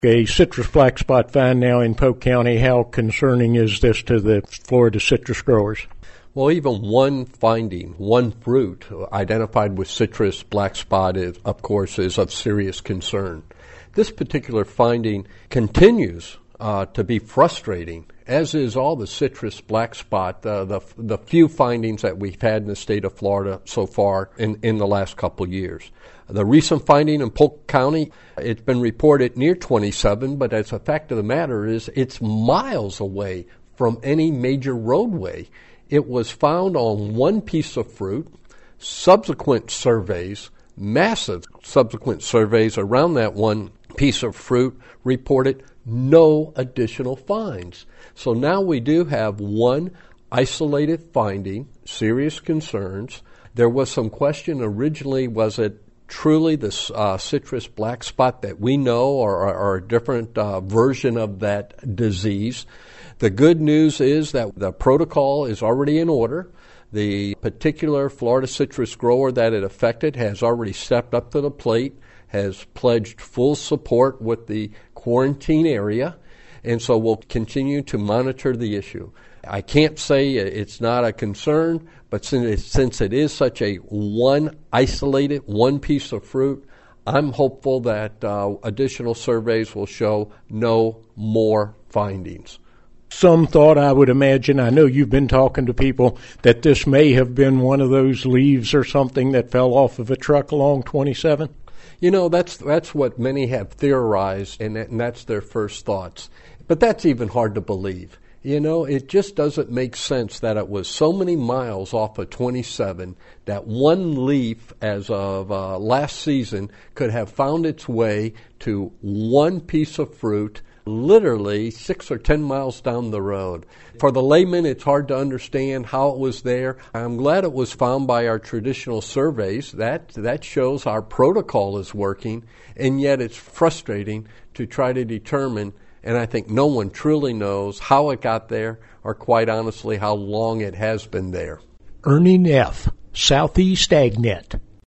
A citrus black spot find now in Polk County. How concerning is this to the Florida citrus growers? Well, even one finding, one fruit identified with citrus black spot is of serious concern. This particular finding continues to be frustrating, as is all the citrus black spot, the few findings that we've had in the state of Florida so far in the last couple of years. The recent finding in Polk County, it's been reported near 27, but as a fact of the matter is it's miles away from any major roadway. It was found on one piece of fruit. Subsequent surveys, massive subsequent surveys around that one piece of fruit reported no additional finds. So now we do have one isolated finding, serious concerns. There was some question originally, was it truly the citrus black spot that we know or a different version of that disease? The good news is that the protocol is already in order. The particular Florida citrus grower that it affected has already stepped up to the plate, has pledged full support with the quarantine area, and so we'll continue to monitor the issue. I can't say it's not a concern, but since it is such a isolated one piece of fruit, I'm hopeful that additional surveys will show no more findings. Some thought, I would imagine, I know you've been talking to people, that this may have been one of those leaves or something that fell off of a truck along 27. You know, that's what many have theorized, and that's their first thoughts. But that's even hard to believe. You know, it just doesn't make sense that it was so many miles off of 27 that one leaf, as of last season, could have found its way to one piece of fruit literally 6 or 10 miles down the road. For the layman, it's hard to understand how it was there. I'm glad it was found by our traditional surveys. That shows our protocol is working, and yet it's frustrating to try to determine, and I think no one truly knows how it got there or quite honestly how long it has been there. Ernie Neff, Southeast AgNet.